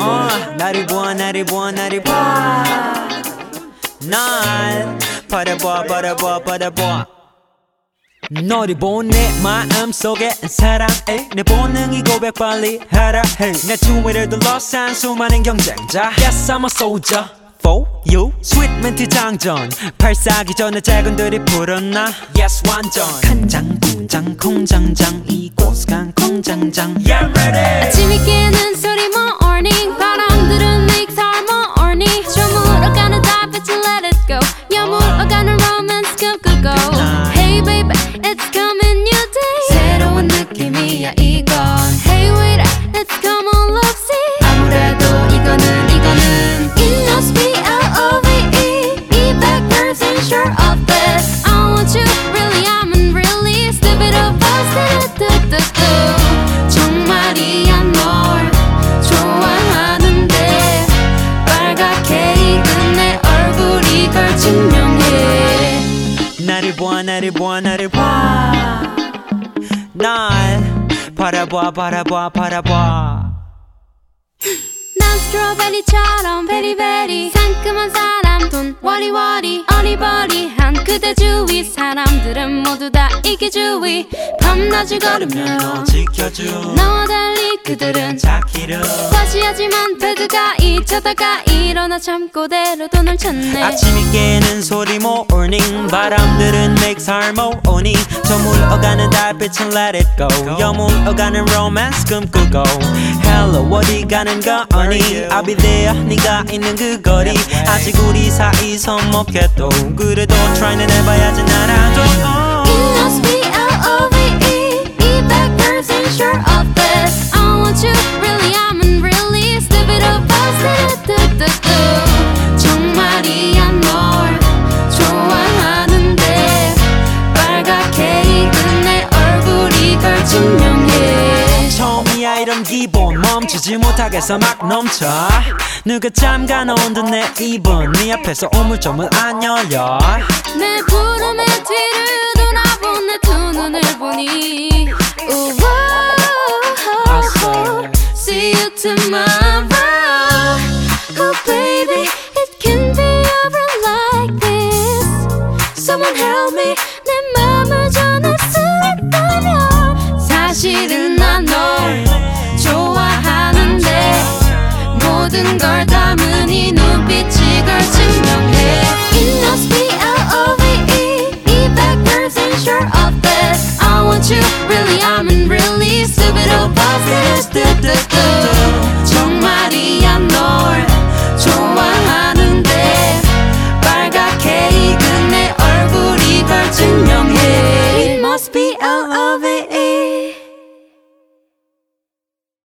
나를 봐 나를 봐 나를 봐 날 바라봐 바라봐 바라봐 너를 본 내 마음속에 사랑해 내 본능이 고백 빨리 하라 해내 주위를 둘러싼 수많은 경쟁자 Yes I'm a soldier for you 스윗 멘트 장전 발사기 전에 작은들이 불었나 Yes 완전 간장 공장 공장장 이곳 간 공장장 Yeah ready 아침이 깨는 소리 morning 바람들은 make our morning 저물어가는 달빛을 let it go 여물어가는 romance 꿈꾸고 Hey baby it's coming new day 새로운 느낌이야 이건 Hey wait let's come on love see 아무래도 이거는 It must be L-O-V-E 200% sure of this I want you really I'm in really stupid of us 정말이야 널 좋아하는데 빨갛게 익은 내 얼굴이 걸 증명해 나를 봐 나를 봐 나를 봐날 바라봐 바라봐 바라봐 난 스트로베리처럼 베리베리 상큼한 사람 돈 워리워리 어리버리한 그대 주위 사람들은 모두 다 이기주의 밤낮을 걸으며 너 지켜줘 너와 달리 그들은 자기를 과시하지만 배드가 잊혀다가 일어나 잠꼬대로 돈을 찾네 아침이 깨는 소리 morning 바람들은 makes harmony 저물어가는 달빛은 let it go 여물어가는 romance 꿈꾸고 Hello 어디 가는 거니 I'll be there 네가 있는 그 거리 아직 우리 사이 서먹해도 그래도 try는 해봐야지 나라도 It must be L-O-V-E 200% sure of this I want you really I'm in really stupid of us 정말이야 널 좋아하는데 빨갛게 익은 내 얼굴이 걸 증명해 처음이야 이런 기분 멈추지 못하겠어 막 넘쳐 누가 잠가놓은 듯 내 입은 네 앞에서 우물정을 안 열려 내 부름의 뒤를 돌아본 내 두 눈을 보니 우와 See you tomorrow Oh baby it can be over like this Someone help me 내 맘을 전할 수 있다면 사실은 난 널 좋아하는데 모든 걸 담은